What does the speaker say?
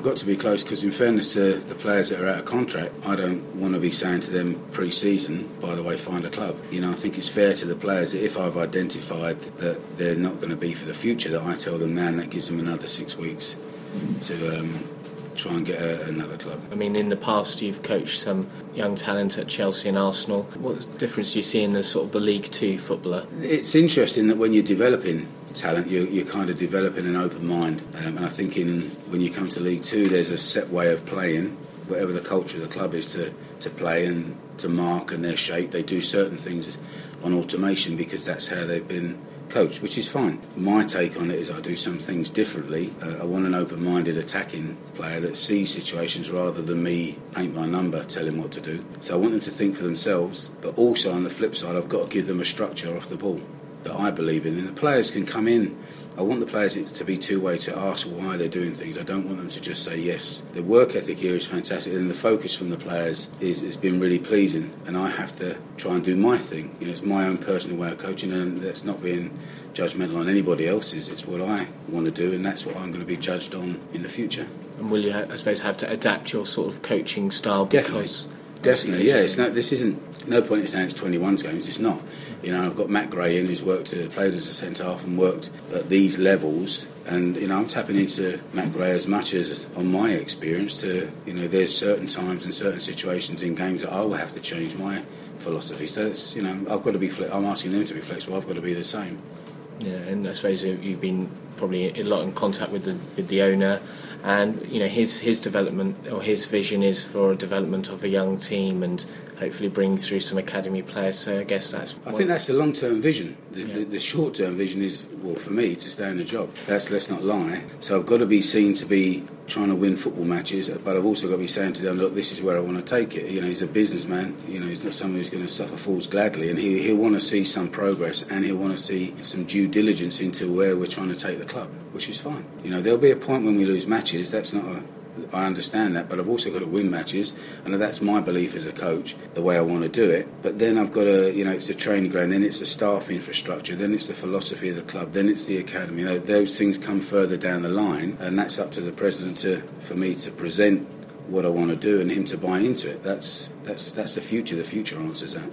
got to be close because, in fairness to the players that are out of contract, I don't want to be saying to them pre-season, by the way, find a club. I think it's fair to the players that if I've identified that they're not going to be for the future, that I tell them now, and that gives them another 6 weeks to try and get another club. I mean, in the past you've coached some young talent at Chelsea and Arsenal. What difference do you see in the sort of the League Two footballer? It's interesting that when you're developing talent, you're kind of developing an open mind, and I think when you come to League Two, there's a set way of playing. Whatever the culture of the club is to play and to mark and their shape, they do certain things on automation because that's how they've been coached, which is fine. My take on it is I do some things differently. I want an open-minded attacking player that sees situations rather than me paint by number, tell him what to do. So I want them to think for themselves, but also on the flip side, I've got to give them a structure off the ball that I believe in. And the players can come in. I want the players to be two-way, to ask why they're doing things. I don't want them to just say yes. The work ethic here is fantastic, and the focus from the players has been really pleasing, and I have to try and do my thing. It's my own personal way of coaching, and that's not being judgmental on anybody else's. It's what I want to do, and that's what I'm going to be judged on in the future. And will you, I suppose, have to adapt your sort of coaching style? Definitely, yeah. This isn't no point in saying it's 21's games. It's not. I've got Matt Gray in, who's played as a centre half and worked at these levels, and I'm tapping into Matt Gray as much as on my experience. There's certain times and certain situations in games that I will have to change my philosophy. So it's, I've got to be. I'm asking them to be flexible. I've got to be the same. Yeah, and I suppose you've been probably a lot in contact with the owner. And his development or his vision is for a development of a young team and hopefully bring through some academy players. So I guess I think that's the long-term vision. The short-term vision is, well, for me, to stay in the job. Let's not lie. So I've got to be seen to be trying to win football matches, but I've also got to be saying to them, look, this is where I want to take it. He's a businessman. He's not someone who's going to suffer fools gladly, and he'll want to see some progress, and he'll want to see some due diligence into where we're trying to take the club, which is fine. There'll be a point when we lose matches. That's not I understand that, but I've also got to win matches, and that's my belief as a coach, the way I want to do it. But then I've got to, it's the training ground, then it's the staff infrastructure, then it's the philosophy of the club, then it's the academy. Those things come further down the line, and that's up to the president for me to present what I want to do and him to buy into it. That's the future. The future answers that.